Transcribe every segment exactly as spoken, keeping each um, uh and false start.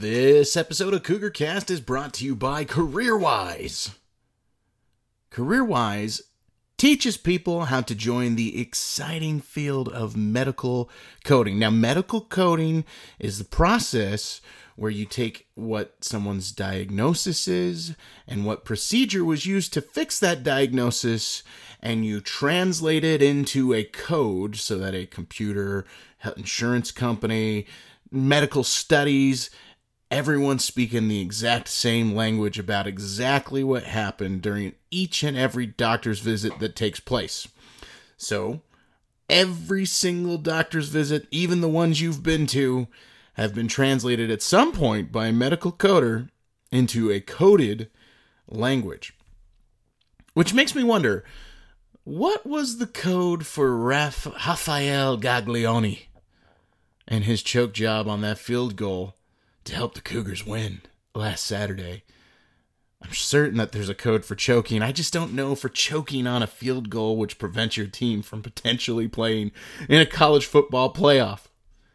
This episode of Cougar Cast is brought to you by CareerWise. CareerWise teaches people how to join the exciting field of medical coding. Now, medical coding is the process where you take what someone's diagnosis is and what procedure was used to fix that diagnosis, and you translate it into a code so that a computer, health insurance company, medical studies, everyone's speaking the exact same language about exactly what happened during each and every doctor's visit that takes place. So, every single doctor's visit, even the ones you've been to, have been translated at some point by a medical coder into a coded language. Which makes me wonder, what was the code for Raf- Rafael Gaglione and his choke job on that field goal to help the Cougars win last Saturday? I'm certain that there's a code for choking. I just don't know for choking on a field goal which prevents your team from potentially playing in a college football playoff.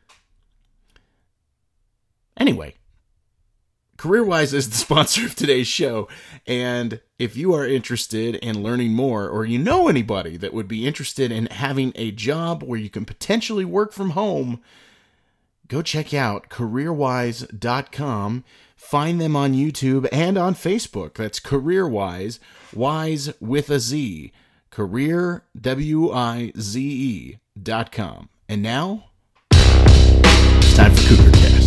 Anyway, CareerWise is the sponsor of today's show, and if you are interested in learning more, or you know anybody that would be interested in having a job where you can potentially work from home, go check out career wise dot com. Find them on YouTube and on Facebook. That's CareerWise, Wise with a Z. Career, W I Z E dot com. And now, it's time for Cougar Cast.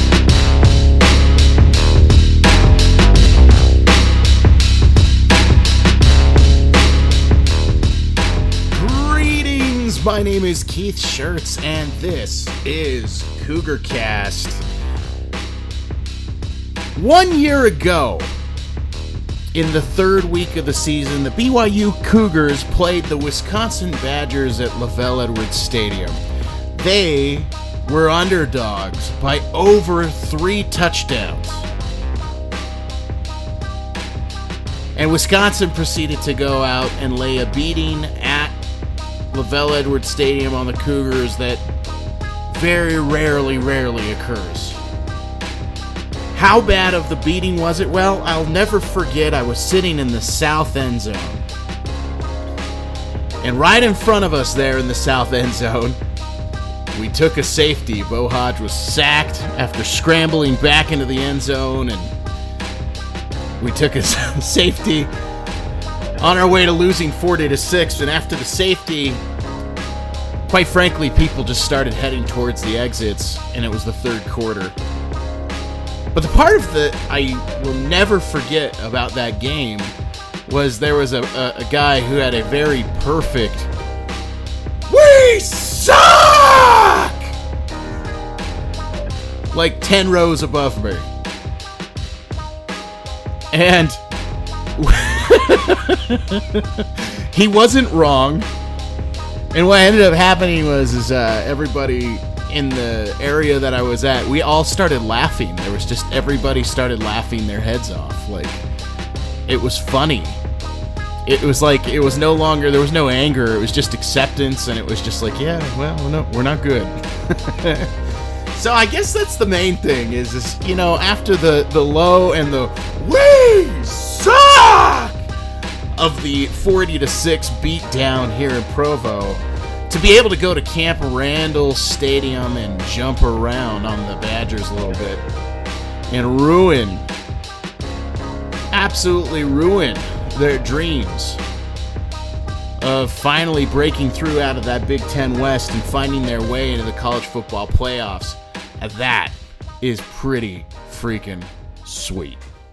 Greetings, my name is Keith Schertz, and this is Cougar Cast. One year ago, in the third week of the season, the B Y U Cougars played the Wisconsin Badgers at LaVell Edwards Stadium. They were underdogs by over three touchdowns. And Wisconsin proceeded to go out and lay a beating at LaVell Edwards Stadium on the Cougars that very rarely, rarely occurs. How bad of the beating was it? Well, I'll never forget I was sitting in the south end zone. And right in front of us there in the south end zone, we took a safety. Beau Hodge was sacked after scrambling back into the end zone, and we took a safety on our way to losing forty to six, and after the safety, quite frankly, people just started heading towards the exits, and it was the third quarter. But the part of that I will never forget about that game was there was a, a, a guy who had a very perfect "We suck!" like ten rows above me. And he wasn't wrong. And what ended up happening was is uh, everybody in the area that I was at, we all started laughing. There was just, everybody started laughing their heads off. Like, it was funny. It was like, it was no longer, there was no anger. It was just acceptance, and it was just like, yeah, well, no, we're not good. So I guess that's the main thing is, is, you know, after the, the low and the "we suck" of the forty to six beat down here in Provo, to be able to go to Camp Randall Stadium and jump around on the Badgers a little bit and ruin, absolutely ruin their dreams of finally breaking through out of that Big Ten West and finding their way into the college football playoffs, that is pretty freaking sweet.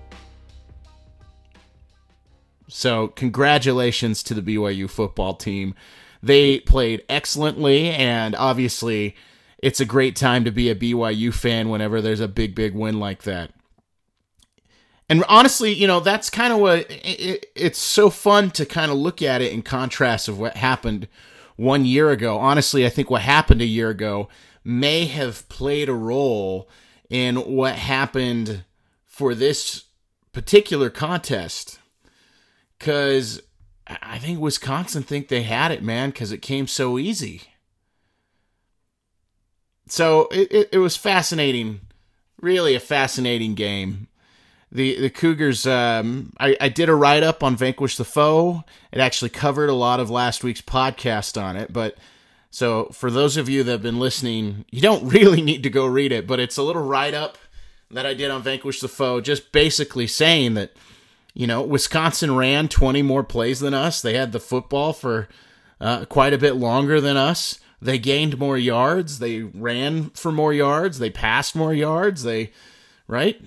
So, congratulations to the B Y U football team. They played excellently, and obviously, it's a great time to be a B Y U fan whenever there's a big, big win like that. And honestly, you know, that's kind of what, it, it, it's so fun to kind of look at it in contrast of what happened one year ago. Honestly, I think what happened a year ago may have played a role in what happened for this particular contest. Because I think Wisconsin think they had it, man, because it came so easy. So it, it, it was fascinating really a fascinating game. The the Cougars, um, I, I did a write-up on Vanquish the Foe. It actually covered a lot of last week's podcast on it, but so for those of you that have been listening, you don't really need to go read it, but it's a little write-up that I did on Vanquish the Foe, just basically saying that, you know, Wisconsin ran twenty more plays than us. They had the football for uh, quite a bit longer than us. They gained more yards. They ran for more yards. They passed more yards. They, right?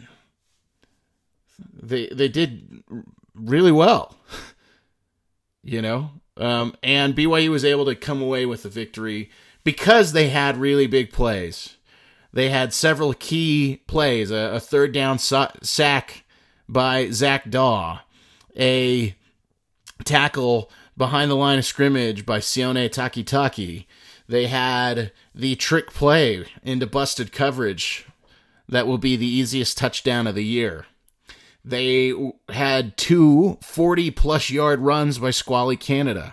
They they did really well, you know. Um, and B Y U was able to come away with the victory because they had really big plays. They had several key plays, a, a third down sa- sack by Zach Daw, a tackle behind the line of scrimmage by Sione Takitaki. They had the trick play into busted coverage that will be the easiest touchdown of the year. They had two forty-plus yard runs by Squally Canada.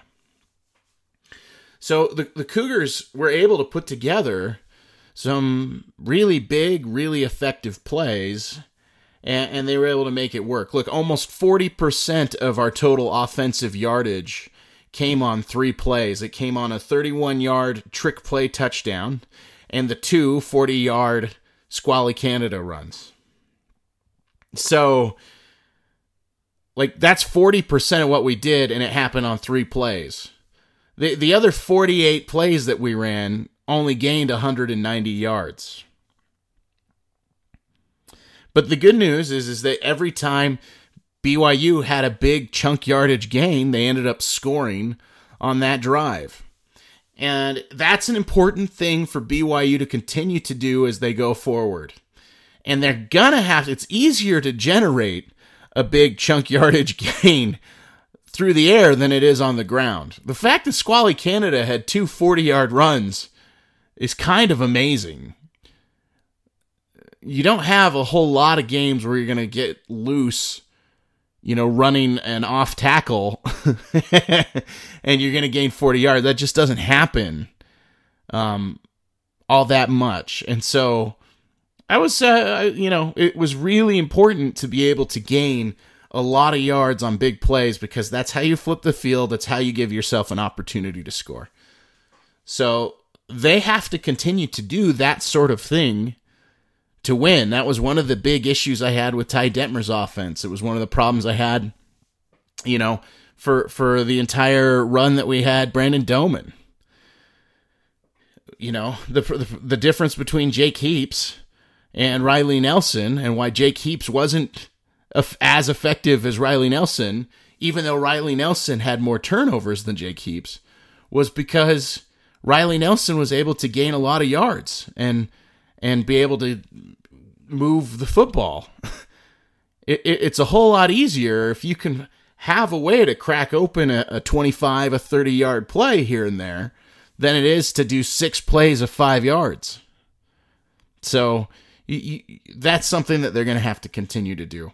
So the, the Cougars were able to put together some really big, really effective plays, and, and they were able to make it work. Look, almost forty percent of our total offensive yardage came on three plays. It came on a thirty-one yard trick play touchdown and the two forty yard Squally Canada runs. So, like, that's forty percent of what we did, and it happened on three plays. The, the other forty-eight plays that we ran only gained one hundred ninety yards. But the good news is, is that every time B Y U had a big chunk yardage gain, they ended up scoring on that drive. And that's an important thing for B Y U to continue to do as they go forward. And they're going to have, it's easier to generate a big chunk yardage gain through the air than it is on the ground. The fact that Squally Canada had two forty-yard runs is kind of amazing. You don't have a whole lot of games where you're going to get loose, you know, running an off tackle and you're going to gain forty yards. That just doesn't happen um, all that much. And so I was, uh, you know, it was really important to be able to gain a lot of yards on big plays because that's how you flip the field. That's how you give yourself an opportunity to score. So they have to continue to do that sort of thing to win. That was one of the big issues I had with Ty Detmer's offense. It was one of the problems I had, you know, for, for the entire run that we had Brandon Doman. You know, the, the, the difference between Jake Heaps and Riley Nelson and why Jake Heaps wasn't as effective as Riley Nelson, even though Riley Nelson had more turnovers than Jake Heaps, was because Riley Nelson was able to gain a lot of yards and and be able to move the football. It, it, it's a whole lot easier if you can have a way to crack open a, a twenty-five, a thirty-yard play here and there than it is to do six plays of five yards. So you, you, that's something that they're going to have to continue to do.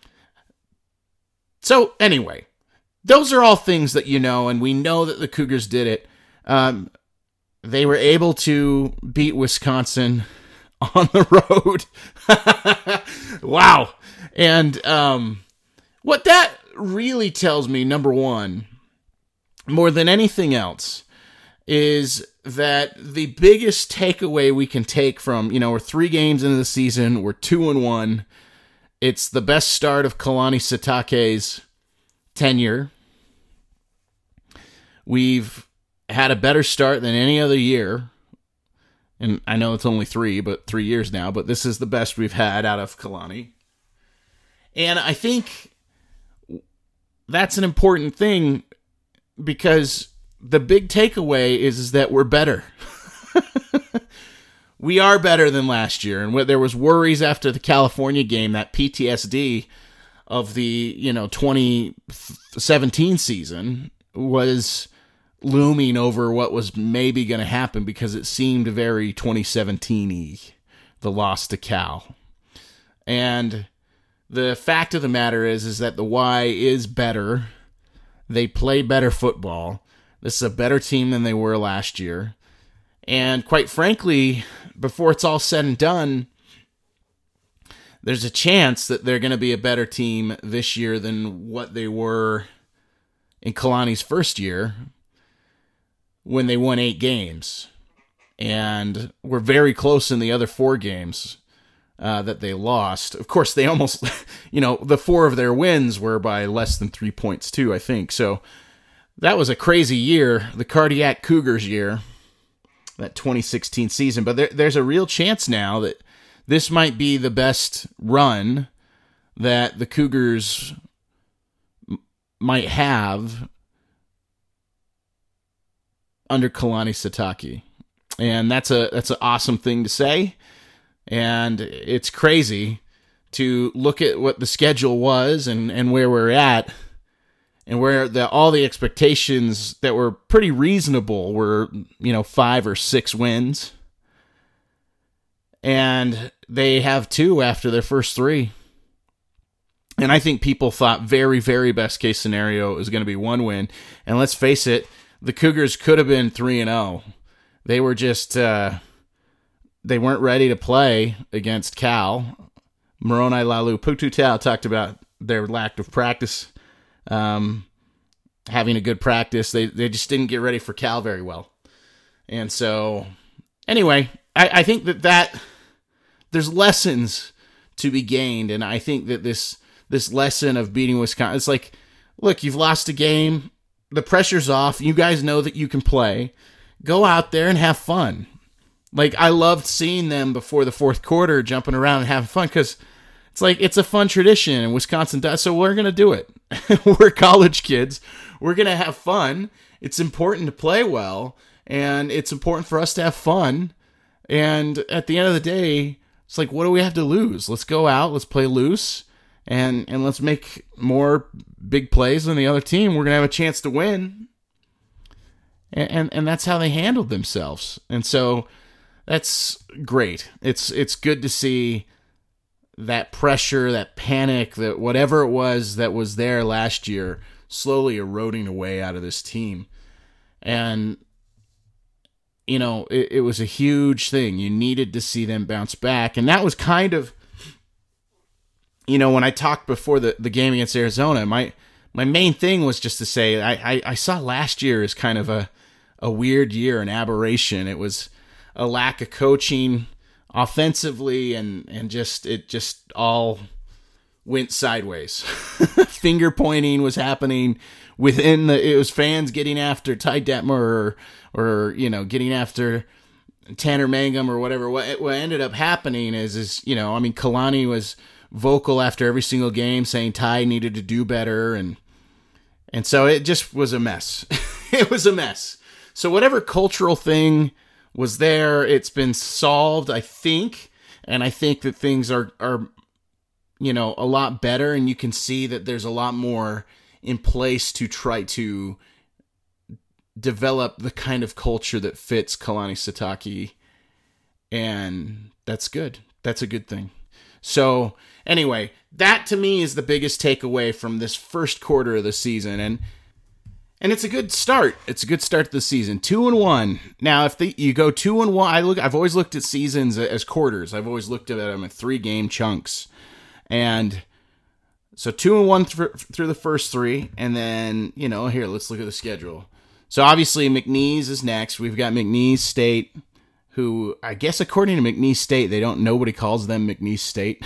So anyway, those are all things that you know, and we know that the Cougars did it. Um, they were able to beat Wisconsin on the road. Wow. And um, what that really tells me, number one, more than anything else, is that the biggest takeaway we can take from, you know, we're three games into the season, we're two and one. It's the best start of Kalani Sitake's tenure. We've had a better start than any other year. And I know it's only three, but three years now, but this is the best we've had out of Kalani. And I think that's an important thing because the big takeaway is, is that we're better. We are better than last year. And there was worries after the California game, that P T S D of the, you know, twenty seventeen season was looming over what was maybe going to happen because it seemed very twenty seventeen-y, the loss to Cal. And the fact of the matter is, is that the Y is better. They play better football. This is a better team than they were last year. And quite frankly, before it's all said and done, there's a chance that they're going to be a better team this year than what they were in Kalani's first year when they won eight games. And were very close in the other four games uh, that they lost. Of course, they almost, you know, the four of their wins were by less than three points too, I think. So that was a crazy year, the Cardiac Cougars year, that twenty sixteen season. But there, there's a real chance now that this might be the best run that the Cougars m- might have under Kalani Sitake. And that's a that's an awesome thing to say. And it's crazy to look at what the schedule was and, and where we're at, and where the all the expectations that were pretty reasonable were, you know, five or six wins. And they have two after their first three. And I think people thought very, very best case scenario is going to be one win. And let's face it, the Cougars could have been three and oh. They were just, uh, they weren't ready to play against Cal. Moroni Laulu Pututau talked about their lack of practice, um, having a good practice. They they just didn't get ready for Cal very well. And so, anyway, I, I think that, that there's lessons to be gained. And I think that this this lesson of beating Wisconsin, it's like, look, you've lost a game. The pressure's off. You guys know that you can play. Go out there and have fun. Like, I loved seeing them before the fourth quarter jumping around and having fun, because it's like, it's a fun tradition, and Wisconsin does, so we're going to do it. We're college kids. We're going to have fun. It's important to play well, and it's important for us to have fun. And at the end of the day, it's like, what do we have to lose? Let's go out, let's play loose, and, and let's make more big plays than the other team. We're going to have a chance to win. And, and and that's how they handled themselves. And so that's great. It's it's good to see that pressure, that panic, that whatever it was that was there last year slowly eroding away out of this team. And, you know, it, it was a huge thing. You needed to see them bounce back. And that was kind of, you know, when I talked before the, the game against Arizona, my my main thing was just to say I, I, I saw last year as kind of a a weird year, an aberration. It was a lack of coaching offensively, and, and just it just all went sideways. Finger pointing was happening within the, it was fans getting after Ty Detmer or, or, you know, getting after Tanner Mangum or whatever. What, what ended up happening is, is, you know, I mean, Kalani was vocal after every single game saying Ty needed to do better. And, and so it just was a mess. It was a mess. So whatever cultural thing was there, it's been solved, I think. And I think that things are, are, you know, a lot better. And you can see that there's a lot more in place to try to develop the kind of culture that fits Kalani Sitake. And that's good. That's a good thing. So anyway, that to me is the biggest takeaway from this first quarter of the season. And And it's a good start. It's a good start to the season. Two and one. Now, if the, you go two and one, I look. I've always looked at seasons as quarters. I've always looked at them in three game chunks, and so two and one th- through the first three, and then you know here. Let's look at the schedule. So obviously McNeese is next. We've got McNeese State, who I guess according to McNeese State, they don't. Nobody calls them McNeese State.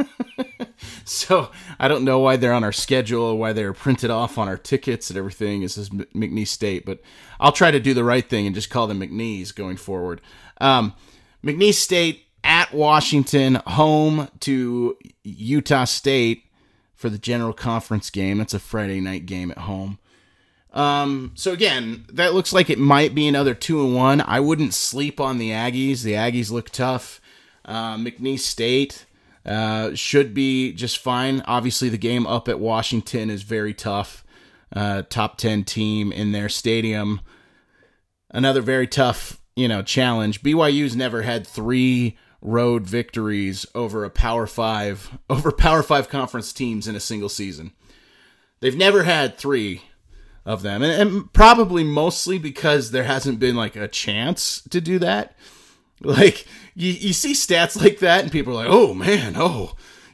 So I don't know why they're on our schedule, why they're printed off on our tickets and everything. It says McNeese State, but I'll try to do the right thing and just call them McNeese going forward. Um, McNeese State at Washington, home to Utah State for the General Conference game. That's a Friday night game at home. Um, so again, that looks like it might be another two and one. I wouldn't sleep on the Aggies. The Aggies look tough. Uh, McNeese State Uh, should be just fine. Obviously, the game up at Washington is very tough. Uh, top ten team in their stadium. Another very tough, you know, challenge. B Y U's never had three road victories over a Power Five, over Power Five conference teams in a single season. They've never had three of them, and, and probably mostly because there hasn't been like a chance to do that. Like, you, you see stats like that, and people are like, oh, man, oh,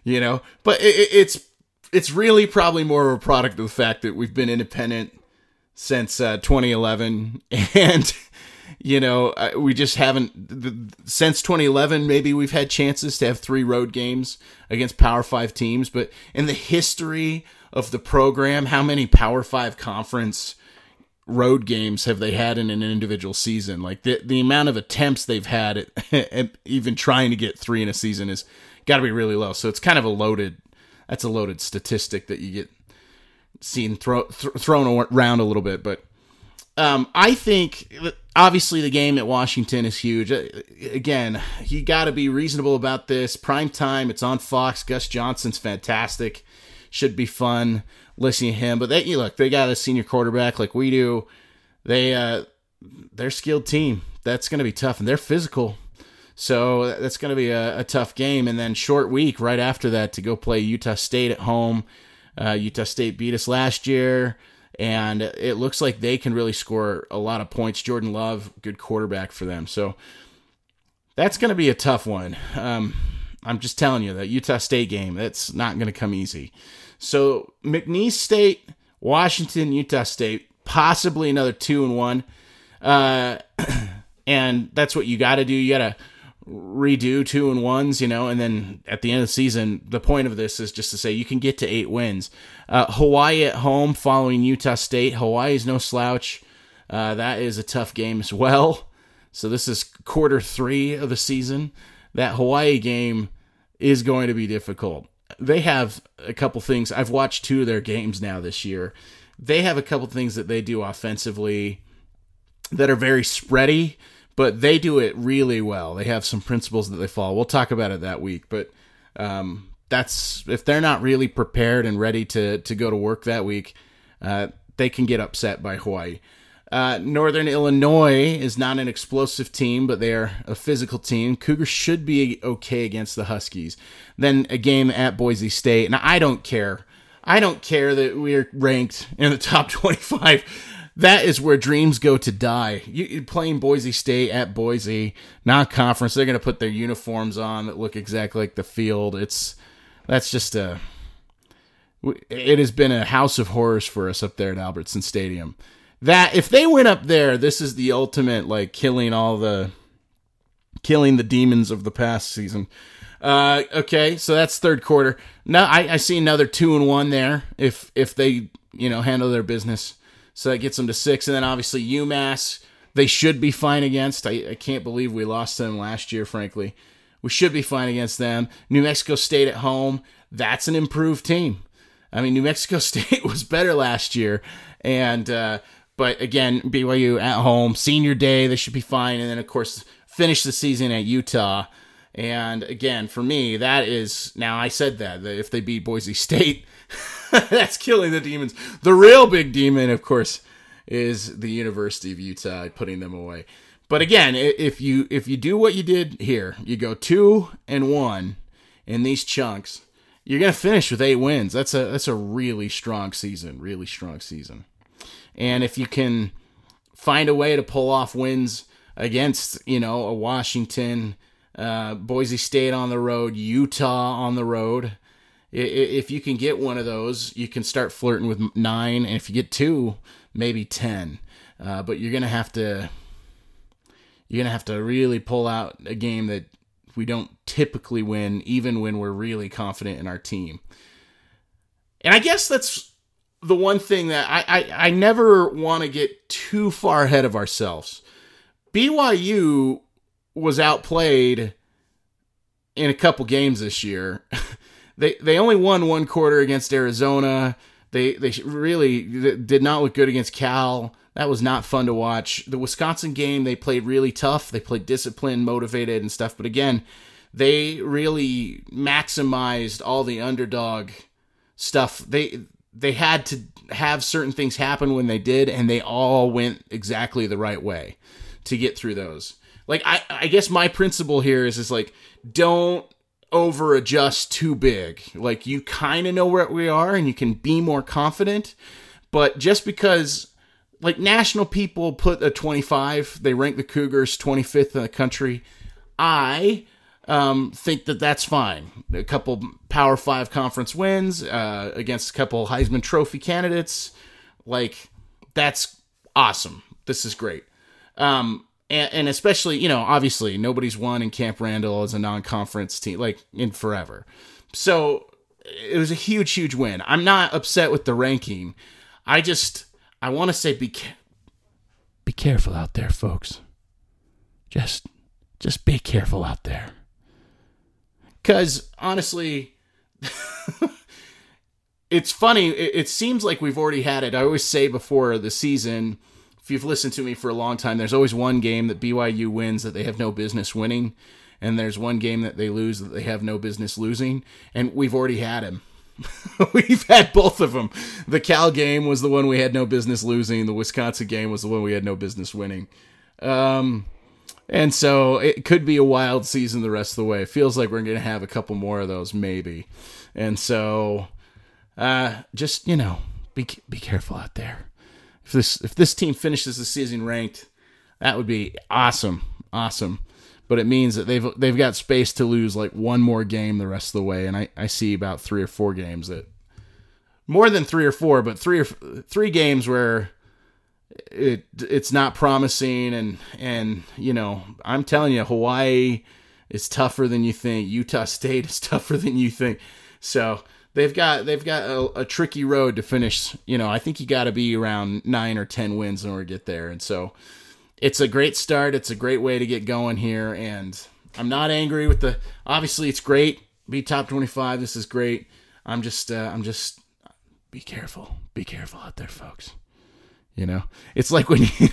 you know, but it, it's it's really probably more of a product of the fact that we've been independent since uh, twenty eleven, and you know, we just haven't since twenty eleven. Maybe we've had chances to have three road games against Power Five teams, but in the history of the program, how many Power Five conference road games have they had in an individual season? Like the the amount of attempts they've had at, at even trying to get three in a season is got to be really low. So it's kind of a loaded, that's a loaded statistic that you get seen throw, th- thrown around a little bit. But um, I think obviously the game at Washington is huge. Again, you got to be reasonable about this. Prime time, it's on Fox. Gus Johnson's fantastic. Should be fun listening to him. But they, you look, they got a senior quarterback like we do. They, uh, they're a skilled team. That's going to be tough, and they're physical. So that's going to be a, a tough game. And then short week right after that to go play Utah State at home. Uh, Utah State beat us last year, and it looks like they can really score a lot of points. Jordan Love, good quarterback for them. So that's going to be a tough one. Um, I'm just telling you, that Utah State game, that's not going to come easy. So McNeese State, Washington, Utah State, possibly another two and one. Uh, and that's what you got to do. You got to redo two and ones, you know, and then at the end of the season, the point of this is just to say you can get to eight wins. Uh, Hawaii at home following Utah State. Hawaii is no slouch. Uh, that is a tough game as well. So this is quarter three of the season. That Hawaii game is going to be difficult. They have a couple things. I've watched two of their games now this year. They have a couple things that they do offensively that are very spready, but they do it really well. They have some principles that they follow. We'll talk about it that week, but um, that's if they're not really prepared and ready to to go to work that week, uh, they can get upset by Hawaii. Uh, Northern Illinois is not an explosive team, but they are a physical team. Cougars should be okay against the Huskies. Then a game at Boise State, and I don't care. I don't care that we're ranked in the top twenty-five. That is where dreams go to die. You, you're playing Boise State at Boise, non-conference. They're going to put their uniforms on that look exactly like the field. It's that's just a. It has been a house of horrors for us up there at Albertson Stadium. That if they went up there, this is the ultimate like killing all the, killing the demons of the past season. Uh, okay, so that's third quarter. Now I, I see another two and one there if if they you know handle their business. So that gets them to six. And then obviously UMass, they should be fine against. I, I can't believe we lost to them last year, frankly. We should be fine against them. New Mexico State at home, that's an improved team. I mean, New Mexico State was better last year. And uh, but again, B Y U at home, senior day, they should be fine. And then, of course, finish the season at Utah. And again, for me, that is, now I said that, that if they beat Boise State, that's killing the demons. The real big demon, of course, is the University of Utah, putting them away. But again, if you if you do what you did here, you go two and one in these chunks, you're gonna finish with eight wins. That's a that's a really strong season, really strong season. And if you can find a way to pull off wins against, you know, a Washington, uh, Boise State on the road, Utah on the road. If you can get one of those, you can start flirting with nine, and if you get two, maybe ten. Uh, but you're gonna have to, you're gonna have to really pull out a game that we don't typically win, even when we're really confident in our team. And I guess that's the one thing that I I, I never want to get too far ahead of ourselves. B Y U was outplayed in a couple games this year. They they only won one quarter against Arizona. They they really did not look good against Cal. That was not fun to watch. The Wisconsin game, they played really tough. They played disciplined, motivated, and stuff. But again, they really maximized all the underdog stuff. They they had to have certain things happen when they did, and they all went exactly the right way to get through those. Like I, I guess my principle here is is like don't over adjust too big. Like you kind of know where we are and you can be more confident, but just because like national people put a twenty-five, they rank the Cougars twenty-fifth in the country. I um, think that that's fine. A couple Power Five conference wins uh, against a couple Heisman Trophy candidates, like that's awesome. This is great. Um, and, and especially, you know, obviously nobody's won in Camp Randall as a non-conference team, like in forever. So it was a huge, huge win. I'm not upset with the ranking. I just, I want to say be, be careful out there, folks. Just, just be careful out there. Because, honestly, it's funny. It, it seems like we've already had it. I always say before the season, if you've listened to me for a long time, there's always one game that B Y U wins that they have no business winning. And there's one game that they lose that they have no business losing. And we've already had him. We've had both of them. The Cal game was the one we had no business losing. The Wisconsin game was the one we had no business winning. Um... And so it could be a wild season the rest of the way. It feels like we're going to have a couple more of those, maybe. And so, uh, just, you know, be be careful out there. If this if this team finishes the season ranked, that would be awesome, awesome. But it means that they've they've got space to lose like one more game the rest of the way. And I, I see about three or four games that, more than three or four, but three or three games where It it's not promising, and and you know, I'm telling you, Hawaii is tougher than you think. Utah State is tougher than you think. So they've got they've got a, a tricky road to finish. You know, I think you got to be around nine or ten wins in order to get there. And so it's a great start. It's a great way to get going here. And I'm not angry with the. Obviously, it's great. Be top twenty-five. This is great. I'm just uh, I'm just be careful. Be careful out there, folks. You know, it's like when you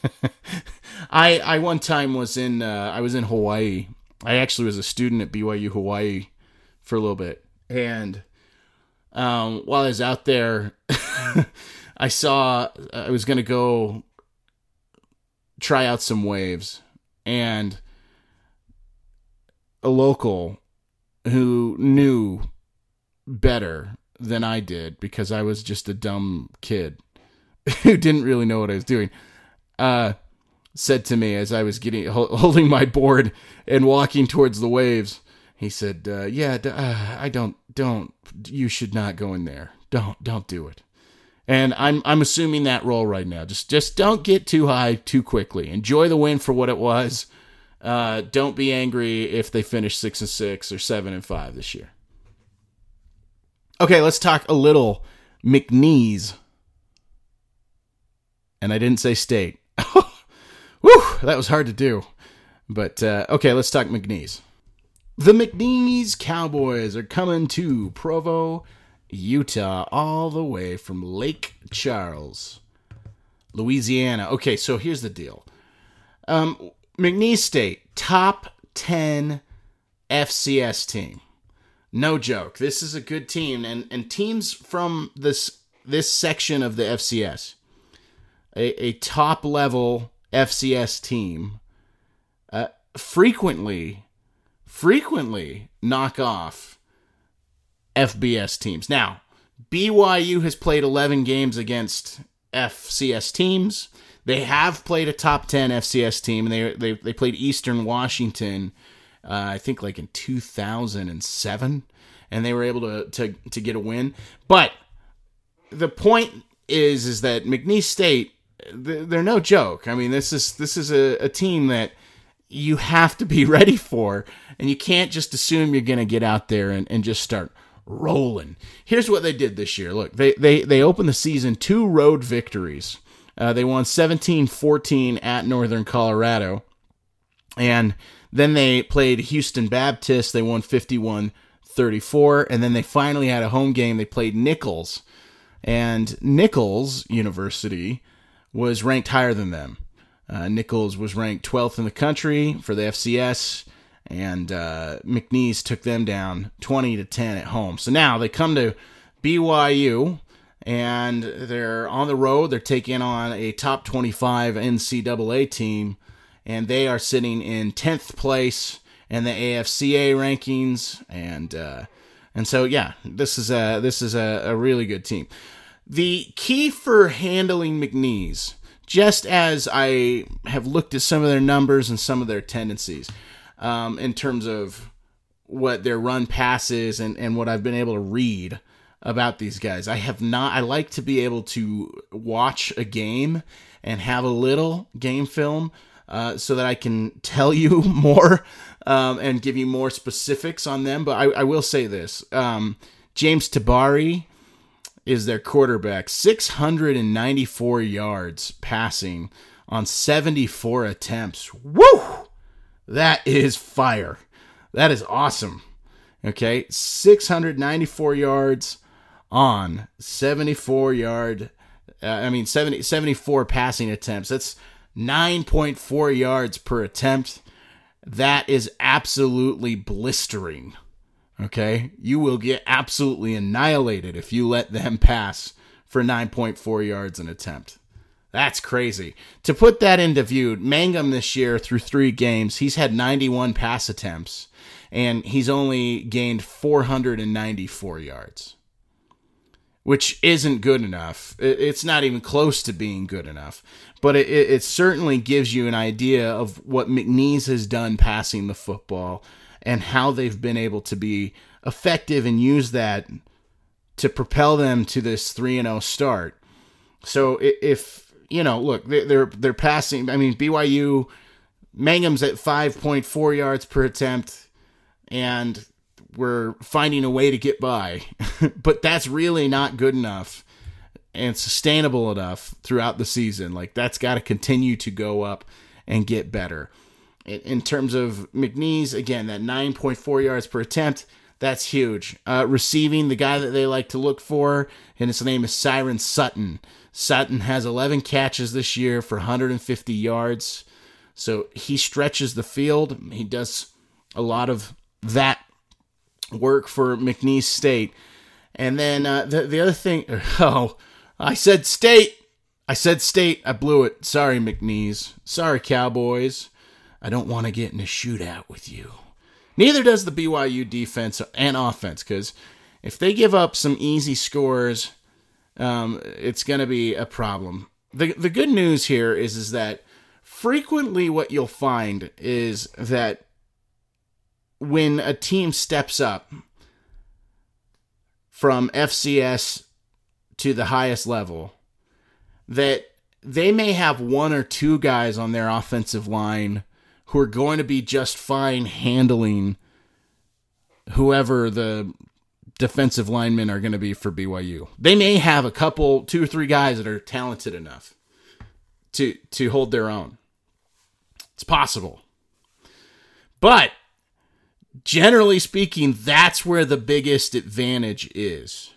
I I one time was in uh, I was in Hawaii. I actually was a student at B Y U Hawaii for a little bit, and um, while I was out there, I saw I was gonna go try out some waves, and a local who knew better than I did because I was just a dumb kid who didn't really know what I was doing, uh, said to me as I was getting holding my board and walking towards the waves, he said, uh, yeah, uh, I don't, don't, you should not go in there. Don't, don't do it. And I'm, I'm assuming that role right now. Just, just don't get too high too quickly. Enjoy the win for what it was. Uh, don't be angry if they finish six and six or seven and five this year. Okay, let's talk a little McNeese. And I didn't say state. Whew, that was hard to do. But, uh, okay, let's talk McNeese. The McNeese Cowboys are coming to Provo, Utah, all the way from Lake Charles, Louisiana. Okay, so here's the deal. Um, McNeese State, top ten F C S team. No joke. This is a good team. And, and teams from this this section of the F C S, a, a top-level F C S team, uh, frequently, frequently knock off F B S teams. Now, B Y U has played eleven games against F C S teams. They have played a top ten F C S team, and they they, they played Eastern Washington, uh, I think like in two thousand seven, and they were able to, to, to get a win. But the point is, is that McNeese State, they're no joke. I mean, this is this is a, a team that you have to be ready for, and you can't just assume you're going to get out there and, and just start rolling. Here's what they did this year. Look, they they, they opened the season two road victories. Uh, they won seventeen fourteen at Northern Colorado, and then they played Houston Baptist. They won fifty-one thirty-four, and then they finally had a home game. They played Nichols, and Nichols University was ranked higher than them. Uh, Nichols was ranked twelfth in the country for the F C S, and uh, McNeese took them down twenty to ten at home. So now they come to B Y U, and they're on the road. They're taking on a top twenty-five N C double A team, and they are sitting in tenth place in the A F C A rankings. And uh, and so yeah, this is a this is a, a really good team. The key for handling McNeese, just as I have looked at some of their numbers and some of their tendencies, um, in terms of what their run passes and, and what I've been able to read about these guys. I have not, I like to be able to watch a game and have a little game film uh, so that I can tell you more um, and give you more specifics on them. But I, I will say this, um, James Tabari is their quarterback, six hundred ninety-four yards passing on seventy-four attempts. Woo! That is fire. That is awesome. Okay, six hundred ninety-four yards on seventy-four yard, uh, I mean seventy, seventy-four passing attempts. That's nine point four yards per attempt. That is absolutely blistering. Okay, you will get absolutely annihilated if you let them pass for nine point four yards an attempt. That's crazy. To put that into view, Mangum this year through three games, he's had ninety-one pass attempts, and he's only gained four hundred ninety-four yards, which isn't good enough. It's not even close to being good enough, but it, it certainly gives you an idea of what McNeese has done passing the football and how they've been able to be effective and use that to propel them to this three and oh start. So if, you know, look, they're they're passing, I mean, B Y U, Mangum's at five point four yards per attempt, and we're finding a way to get by. But that's really not good enough and sustainable enough throughout the season. Like, that's got to continue to go up and get better. In terms of McNeese, again, that nine point four yards per attempt, that's huge. Uh, receiving, the guy that they like to look for, and his name is Siren Sutton. Sutton has eleven catches this year for one hundred fifty yards. So he stretches the field. He does a lot of that work for McNeese State. And then uh, the, the other thing, oh, I said state. I said state. I blew it. Sorry, McNeese. Sorry, Cowboys. I don't want to get in a shootout with you. Neither does the B Y U defense and offense, because if they give up some easy scores, um, it's going to be a problem. The the good news here is, is that frequently what you'll find is that when a team steps up from F C S to the highest level, that they may have one or two guys on their offensive line who are going to be just fine handling whoever the defensive linemen are going to be for B Y U. They may have a couple, two or three guys that are talented enough to, to hold their own. It's possible. But generally speaking, that's where the biggest advantage is.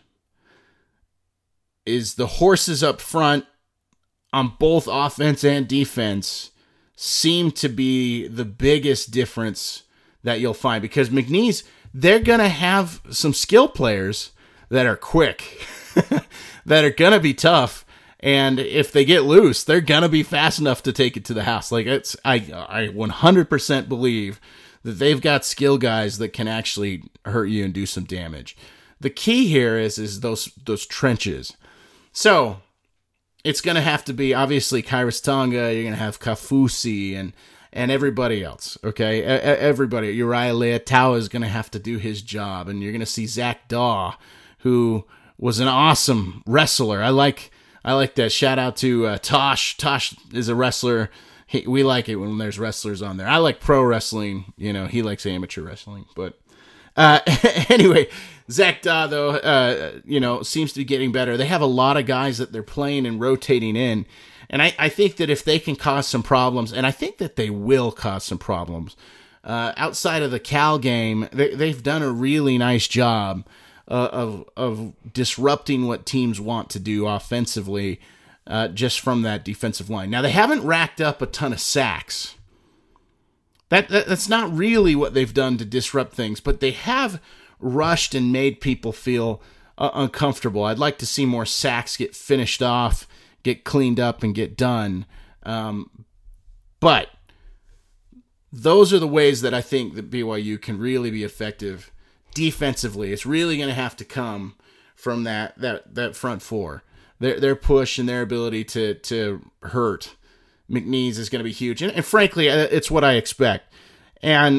Is the horses up front on both offense and defense seem to be the biggest difference that you'll find, because McNeese, they're going to have some skill players that are quick, that are going to be tough, and if they get loose, they're going to be fast enough to take it to the house. Like, it's, I, I one hundred percent believe that they've got skill guys that can actually hurt you and do some damage. The key here is, is those, those trenches. So it's going to have to be, obviously, Kairos Tonga, you're going to have Kafusi and and everybody else, okay? Everybody. Uriah Leatao is going to have to do his job, and you're going to see Zach Daw, who was an awesome wrestler. I like I like that. Shout out to uh, Tosh. Tosh is a wrestler. He, we like it when there's wrestlers on there. I like pro wrestling. You know, he likes amateur wrestling, but uh, anyway, Zach Daw, though, uh, you know, seems to be getting better. They have a lot of guys that they're playing and rotating in. And I, I think that if they can cause some problems, and I think that they will cause some problems, uh, outside of the Cal game, they, they've done a really nice job uh, of of disrupting what teams want to do offensively uh, just from that defensive line. Now, they haven't racked up a ton of sacks. That, that That's not really what they've done to disrupt things, but they have rushed and made people feel uh, uncomfortable. I'd like to see more sacks get finished off, get cleaned up, and get done. Um, but those are the ways that I think that B Y U can really be effective defensively. It's really going to have to come from that that that front four. Their their push and their ability to to hurt McNeese is going to be huge. And, and frankly, it's what I expect. And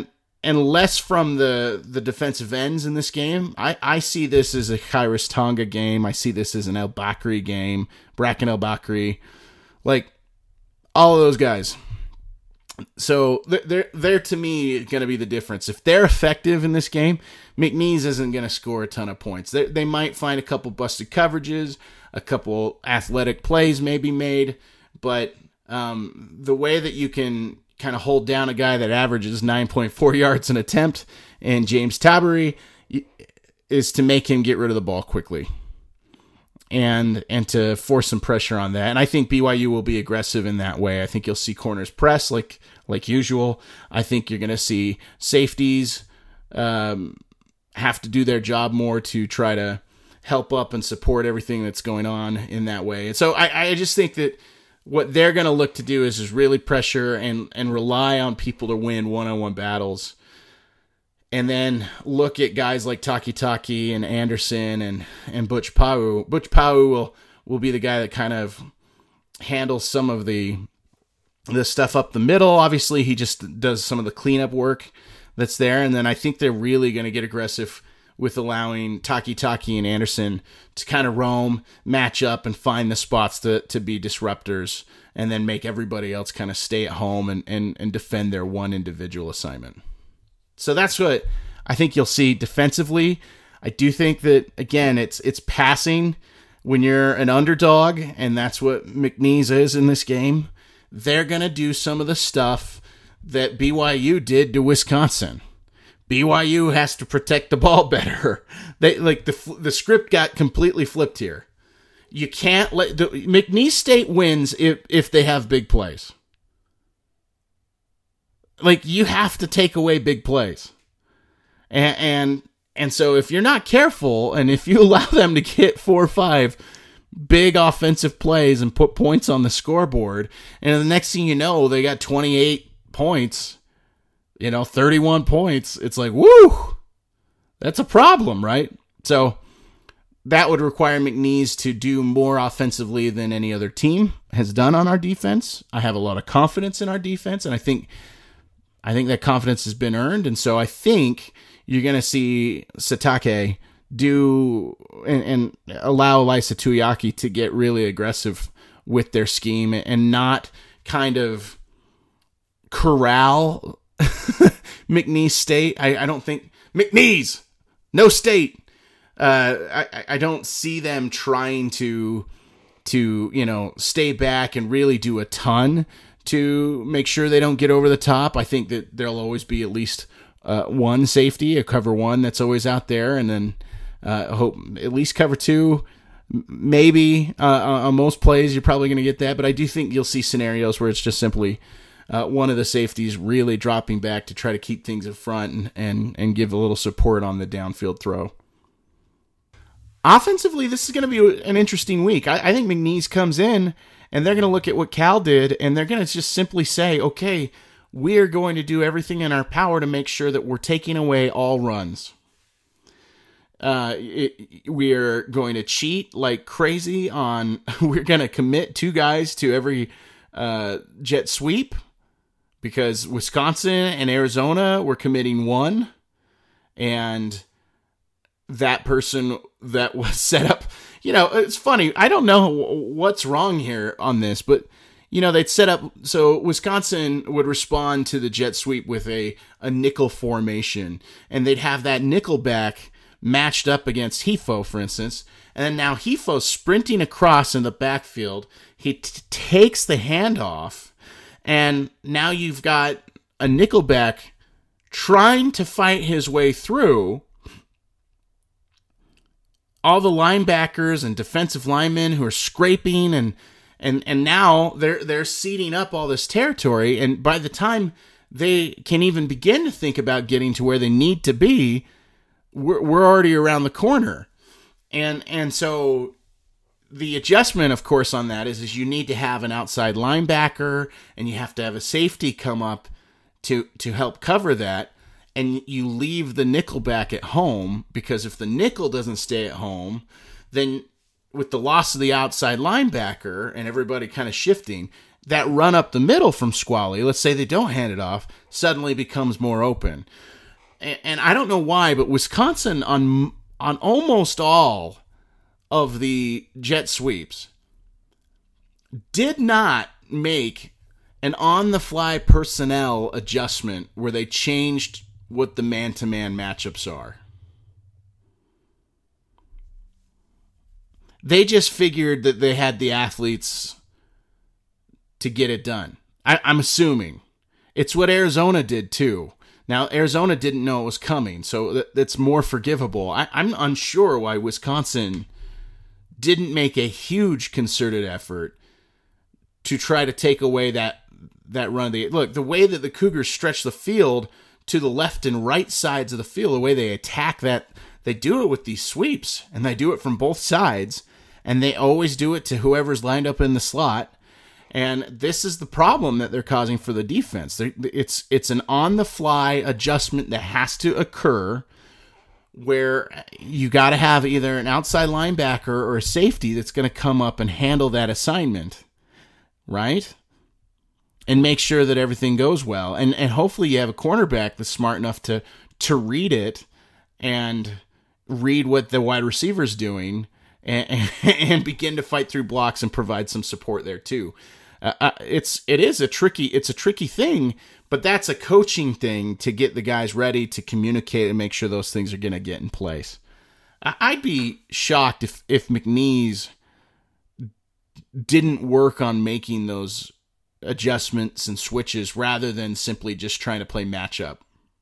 and less from the, the defensive ends in this game. I, I see this as a Khyiris Tonga game. I see this as an El Bakri game, Bracken El Bakri, like all of those guys. So they're, they're to me going to be the difference. If they're effective in this game, McNeese isn't going to score a ton of points. They, they might find a couple busted coverages, a couple athletic plays may be made, but um, the way that you can kind of hold down a guy that averages nine point four yards an attempt and James Tabary is to make him get rid of the ball quickly and and to force some pressure on that. And I think B Y U will be aggressive in that way. I think you'll see corners press like like usual. I think you're going to see safeties um, have to do their job more to try to help up and support everything that's going on in that way. And so I, I just think that what they're going to look to do is, is really pressure and, and rely on people to win one-on-one battles. And then look at guys like Taki Taki and Anderson and, and Butch Pau. Butch Pau will, will be the guy that kind of handles some of the the stuff up the middle. Obviously, he just does some of the cleanup work that's there. And then I think they're really going to get aggressive with allowing Taki Taki and Anderson to kind of roam, match up, and find the spots to, to be disruptors, and then make everybody else kind of stay at home and, and, and defend their one individual assignment. So that's what I think you'll see defensively. I do think that, again, it's it's passing when you're an underdog, and that's what McNeese is in this game. They're going to do some of the stuff that B Y U did to Wisconsin. B Y U has to protect the ball better. They like the the script got completely flipped here. You can't let the, McNeese State wins if if they have big plays. Like, you have to take away big plays. And, and and so if you're not careful, and if you allow them to get four or five big offensive plays and put points on the scoreboard, and the next thing you know, they got twenty-eight points, you know, thirty-one points, it's like, woo! That's a problem, right? So that would require McNeese to do more offensively than any other team has done on our defense. I have a lot of confidence in our defense, and I think I think that confidence has been earned, and so I think you're going to see Satake do and, and allow Laisa Tuiaki to get really aggressive with their scheme and not kind of corral McNeese State. I, I don't think McNeese, no state. Uh, I, I don't see them trying to to you know stay back and really do a ton to make sure they don't get over the top. I think that there'll always be at least uh, one safety, a cover one that's always out there, and then uh, hope at least cover two. Maybe uh, on most plays you're probably going to get that, but I do think you'll see scenarios where it's just simply uh, one of the safeties really dropping back to try to keep things in front and, and, and give a little support on the downfield throw. Offensively, this is going to be an interesting week. I, I think McNeese comes in, and they're going to look at what Cal did, and they're going to just simply say, okay, we're going to do everything in our power to make sure that we're taking away all runs. Uh, it, we're going to cheat like crazy on, we're going to commit two guys to every uh, jet sweep, because Wisconsin and Arizona were committing one, and that person that was set up, you know, it's funny. I don't know what's wrong here on this, but, you know, they'd set up, so Wisconsin would respond to the jet sweep with a, a nickel formation, and they'd have that nickel back matched up against Hefo, for instance, and then now Hefo's sprinting across in the backfield. He t- takes the handoff, and now you've got a nickelback trying to fight his way through all the linebackers and defensive linemen who are scraping, and and and now they're they're ceding up all this territory, and by the time they can even begin to think about getting to where they need to be, we're we're already around the corner. And and so the adjustment, of course, on that is, is you need to have an outside linebacker, and you have to have a safety come up to to help cover that. And you leave the nickel back at home, because if the nickel doesn't stay at home, then with the loss of the outside linebacker and everybody kind of shifting, that run up the middle from Squally, let's say they don't hand it off, suddenly becomes more open. And, and I don't know why, but Wisconsin on on almost all of the jet sweeps did not make an on-the-fly personnel adjustment where they changed what the man-to-man matchups are. They just figured that they had the athletes to get it done. I, I'm assuming. It's what Arizona did too. Now, Arizona didn't know it was coming, so that, that's more forgivable. I, I'm unsure why Wisconsin didn't make a huge concerted effort to try to take away that, that run of the... Look, the way that the Cougars stretch the field to the left and right sides of the field, the way they attack that, they do it with these sweeps, and they do it from both sides, and they always do it to whoever's lined up in the slot. And this is the problem that they're causing for the defense. It's it's an on-the-fly adjustment that has to occur where you got to have either an outside linebacker or a safety that's going to come up and handle that assignment, right? And make sure that everything goes well. And and hopefully you have a cornerback that's smart enough to to read it and read what the wide receiver's doing and, and begin to fight through blocks and provide some support there too. Uh, it's it is a tricky it's a tricky thing, but that's a coaching thing to get the guys ready to communicate and make sure those things are going to get in place. I'd be shocked if if McNeese didn't work on making those adjustments and switches rather than simply just trying to play matchup.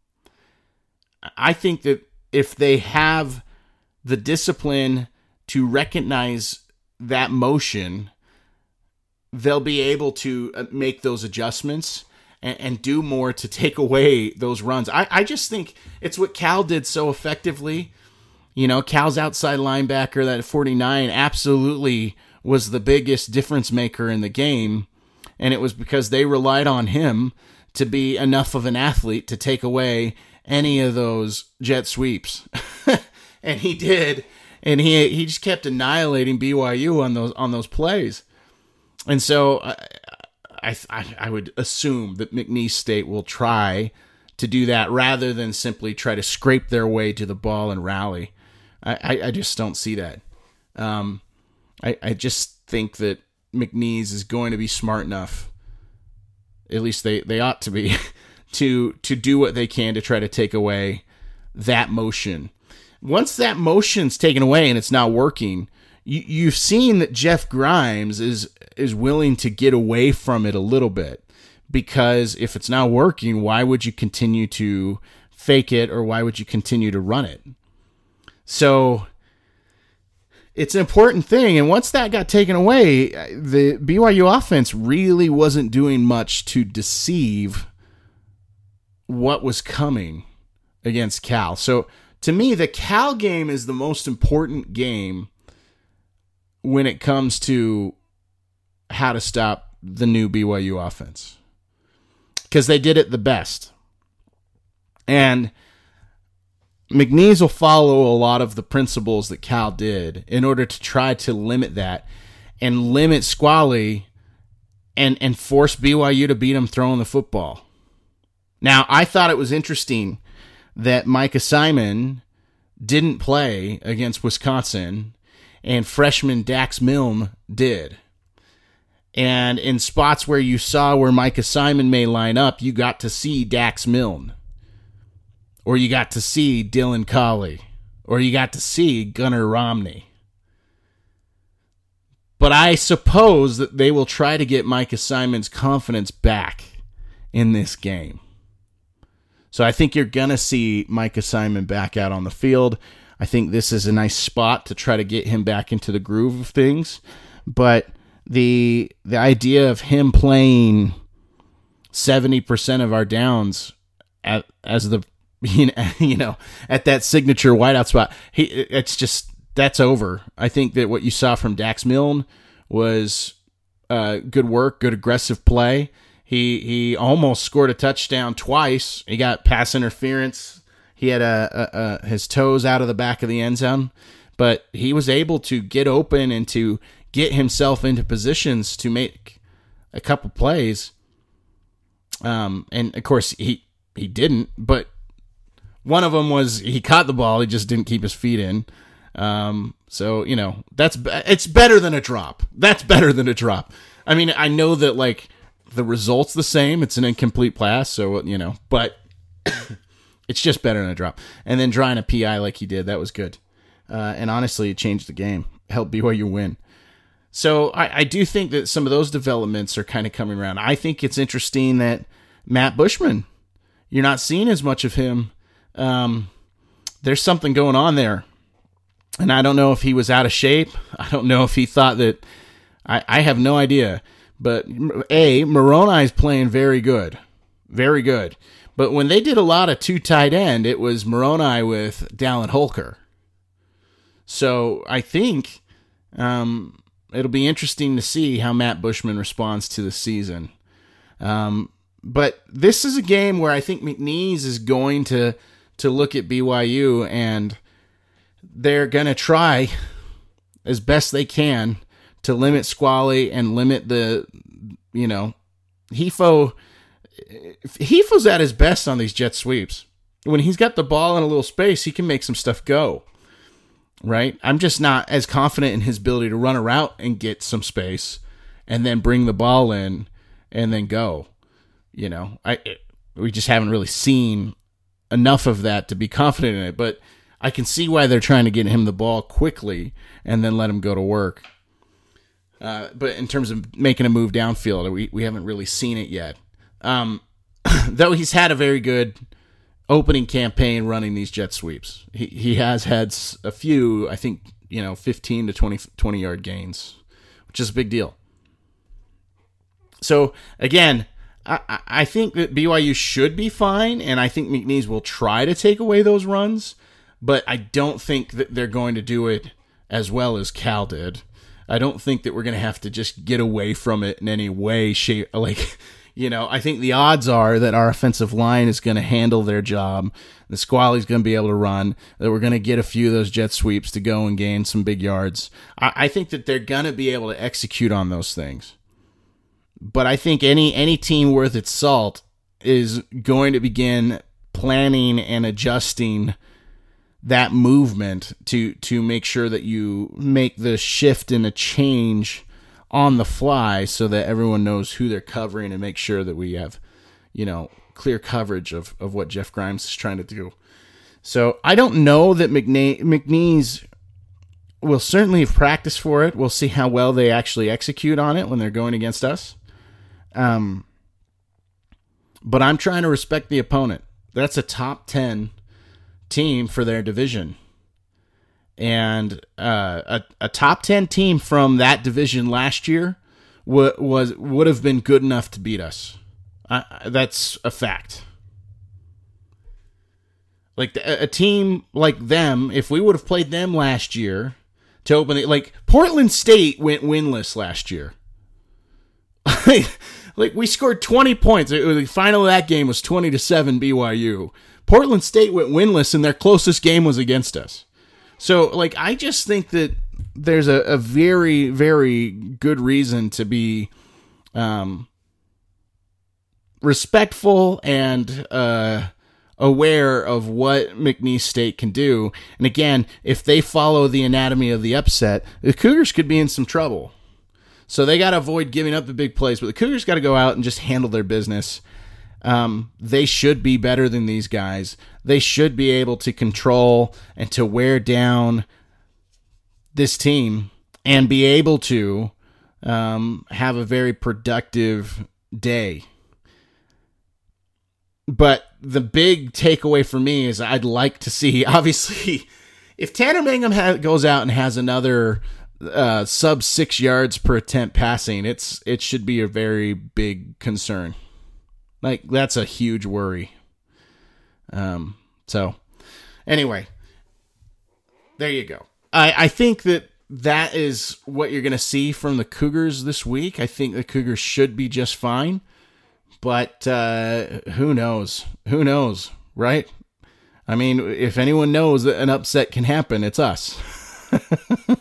I think that if they have the discipline to recognize that motion, they'll be able to make those adjustments and, and do more to take away those runs. I, I just think it's what Cal did so effectively. You know, Cal's outside linebacker, that forty-nine, absolutely was the biggest difference maker in the game, and it was because they relied on him to be enough of an athlete to take away any of those jet sweeps. And he did, and he he just kept annihilating B Y U on those on those plays. And so I, I I would assume that McNeese State will try to do that rather than simply try to scrape their way to the ball and rally. I, I, I just don't see that. Um, I, I just think that McNeese is going to be smart enough, at least they, they ought to be, to to do what they can to try to take away that motion. Once that motion's taken away and it's not working, you, you've seen that Jeff Grimes is is willing to get away from it a little bit, because if it's not working, why would you continue to fake it, or why would you continue to run it? So it's an important thing, and once that got taken away, the B Y U offense really wasn't doing much to deceive what was coming against Cal. So to me, the Cal game is the most important game when it comes to how to stop the new B Y U offense, because they did it the best. And McNeese will follow a lot of the principles that Cal did in order to try to limit that and limit Squally and, and force B Y U to beat them throwing the football. Now, I thought it was interesting that Micah Simon didn't play against Wisconsin and freshman Dax Milne did. And in spots where you saw where Micah Simon may line up, you got to see Dax Milne. Or you got to see Dylan Collie. Or you got to see Gunnar Romney. But I suppose that they will try to get Micah Simon's confidence back in this game. So I think you're going to see Micah Simon back out on the field. I think this is a nice spot to try to get him back into the groove of things. But the the idea of him playing seventy percent of our downs at, as the you know at that signature wideout spot, he it's just that's over. I think that what you saw from Dax Milne was uh, good work, good aggressive play. He he almost scored a touchdown twice. He got pass interference. He had a, a, a his toes out of the back of the end zone, but he was able to get open and to get himself into positions to make a couple plays. Um, and of course he, he didn't, but one of them was he caught the ball. He just didn't keep his feet in. Um, so, you know, that's, it's better than a drop. That's better than a drop. I mean, I know that like the result's the same. It's an incomplete pass. So, you know, but it's just better than a drop. And then drawing a P I like he did, that was good. Uh, and honestly, it changed the game, helped B Y U win. So I, I do think that some of those developments are kind of coming around. I think it's interesting that Matt Bushman, you're not seeing as much of him. Um, there's something going on there. And I don't know if he was out of shape. I don't know if he thought that, I, I have no idea. But A, Moroni is playing very good. Very good. But when they did a lot of two tight end, it was Moroni with Dallin Holker. So I think um, it'll be interesting to see how Matt Bushman responds to the season. Um, but this is a game where I think McNeese is going to to look at B Y U, and they're going to try as best they can to limit Squally and limit the, you know, Hefo. Hefo's at his best on these jet sweeps. When he's got the ball in a little space, he can make some stuff go. Right? I'm just not as confident in his ability to run a route and get some space and then bring the ball in and then go. You know, I we just haven't really seen enough of that to be confident in it, but I can see why they're trying to get him the ball quickly and then let him go to work. Uh, but in terms of making a move downfield, we, we haven't really seen it yet. Um, though he's had a very good opening campaign running these jet sweeps. He he has had a few, I think, you know, fifteen to twenty, twenty yard gains, which is a big deal. So again, I, I think that B Y U should be fine, and I think McNeese will try to take away those runs, but I don't think that they're going to do it as well as Cal did. I don't think that we're going to have to just get away from it in any way, shape, like, you know, I think the odds are that our offensive line is going to handle their job. The Squally's going to be able to run, that we're going to get a few of those jet sweeps to go and gain some big yards. I, I think that they're going to be able to execute on those things. But I think any any team worth its salt is going to begin planning and adjusting that movement to to make sure that you make the shift and a change on the fly so that everyone knows who they're covering and make sure that we have, you know, clear coverage of, of what Jeff Grimes is trying to do. So I don't know that McNe- McNeese will certainly have practiced for it. We'll see how well they actually execute on it when they're going against us. Um, but I'm trying to respect the opponent. That's a top ten team for their division. And uh, a, a top ten team from that division last year w- was would have been good enough to beat us. Uh, that's a fact. Like the, a team like them, if we would have played them last year to open it, like Portland State went winless last year. Like we scored twenty points. It was, the final of that game was twenty to seven B Y U. Portland State went winless, and their closest game was against us. So, like, I just think that there's a, a very, very good reason to be um, respectful and uh, aware of what McNeese State can do. And again, if they follow the anatomy of the upset, the Cougars could be in some trouble. So they got to avoid giving up the big plays, but the Cougars got to go out and just handle their business. Um, they should be better than these guys. They should be able to control and to wear down this team and be able to um, have a very productive day. But the big takeaway for me is I'd like to see, obviously, if Tanner Mangum ha- goes out and has another uh, sub six yards per attempt passing, it's it should be a very big concern. Like, that's a huge worry. Um, so, anyway, there you go. I, I think that that is what you're going to see from the Cougars this week. I think the Cougars should be just fine. But uh, who knows? Who knows, right? I mean, if anyone knows that an upset can happen, it's us.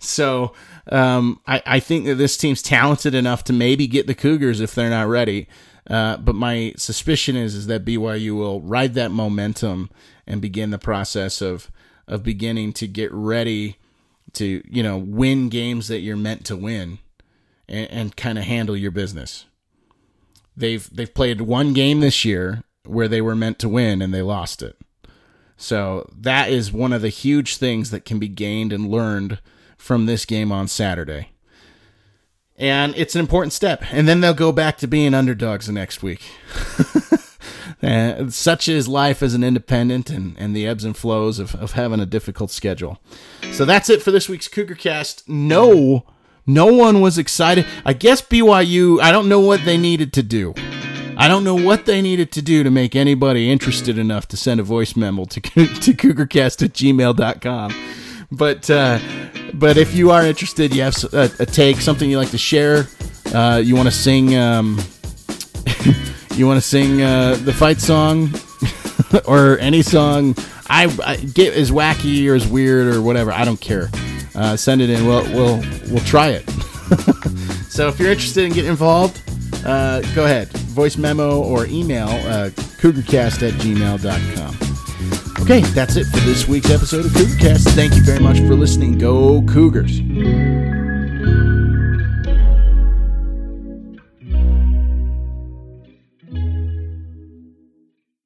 So um, I, I think that this team's talented enough to maybe get the Cougars if they're not ready. Uh, but my suspicion is is that B Y U will ride that momentum and begin the process of of beginning to get ready to, you know, win games that you're meant to win and, and kind of handle your business. They've they've played one game this year where they were meant to win and they lost it. So that is one of the huge things that can be gained and learned from this game on Saturday. And it's an important step. And then they'll go back to being underdogs the next week. uh, such is life as an independent and, and the ebbs and flows of, of having a difficult schedule. So that's it for this week's CougarCast. No, no one was excited. I guess B Y U, I don't know what they needed to do. I don't know what they needed to do to make anybody interested enough to send a voice memo to, to cougarcast at gmail dot com. But uh, but if you are interested, you have a, a take, something you like to share, uh, you want to sing, um, you want to sing uh, the fight song or any song, I, I get as wacky or as weird or whatever. I don't care. Uh, send it in. We'll we'll we'll try it. So if you're interested in getting involved, uh, go ahead, voice memo or email uh, cougarcast at gmail dot com. Okay, that's it for this week's episode of CougarCast. Thank you very much for listening. Go Cougars.